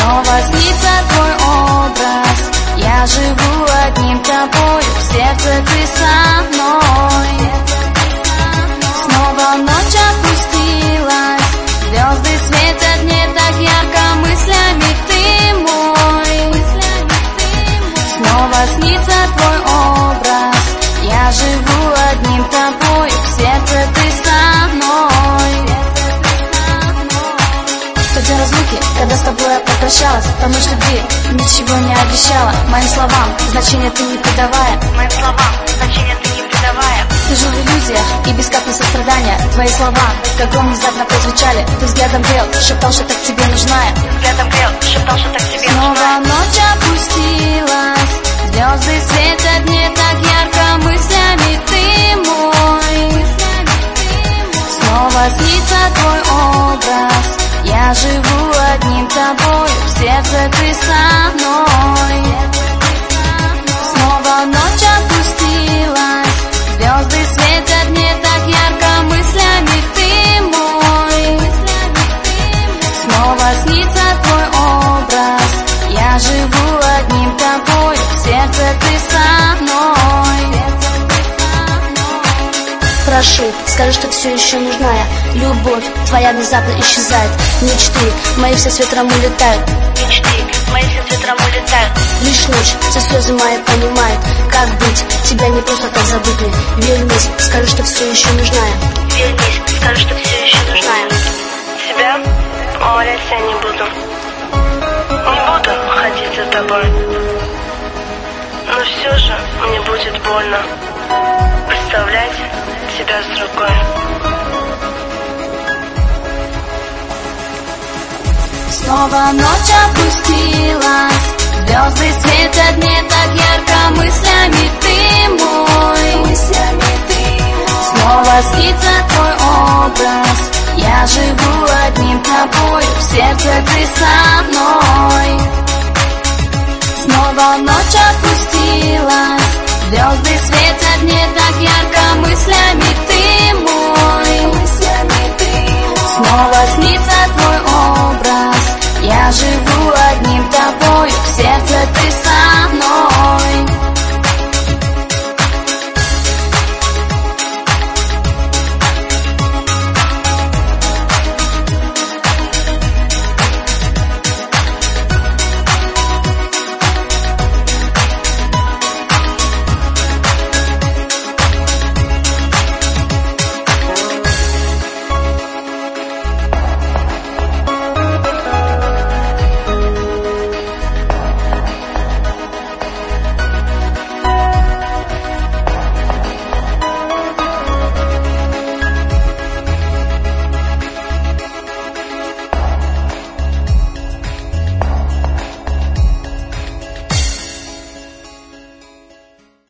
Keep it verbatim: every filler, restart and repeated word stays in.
Снова снится твой образ, я живу одним тобой, в сердце ты со мной. Снова ночь опустилась, звезды светят не так ярко, мыслями ты мой. Снова снится твой образ, я живу одним тобой, в сердце ты со мной. В тот день разлуки, когда с тобой я попрощалась, по ночь любви ничего не обещала, моим словам значения ты не придавая, моим словам значения ты не придавая. Ты жил в иллюзиях и без капли сострадания. Твои слова, как гром, внезапно прозвучали. Ты взглядом грел, шептал, что так тебе нужна я. Взглядом грел, шептал, что так тебе нужна. Снова ночь опустилась, звезды светят не так ярко, мыслями ты мой. Снова снится твой образ, я живу одним тобой, в сердце ты со мной. Снова ночь опустилась, звезды светят не так ярко, мыслями ты мой. Снова снится твой образ, я живу одним тобой, в сердце ты со мной. Прошу, скажи, что все еще нужна я. Любовь твоя внезапно исчезает. Мечты мои все с ветром улетают. Мечты мои все с ветром улетают. Лишь ночь, все слезы мои понимает. Как быть, тебя не просто так забыть мне. Вернись, скажи, что все еще нужна я. Вернись, скажи, что все еще нужна я. Тебя умолять я не буду. Не буду ходить за тобой. Но все же мне будет больно представлять тебя с другой. Снова ночь опустилась, звезды светят не так ярко, мыслями ты мой. Снова снится твой образ, я живу одним тобой, в сердце ты со мной. Снова ночь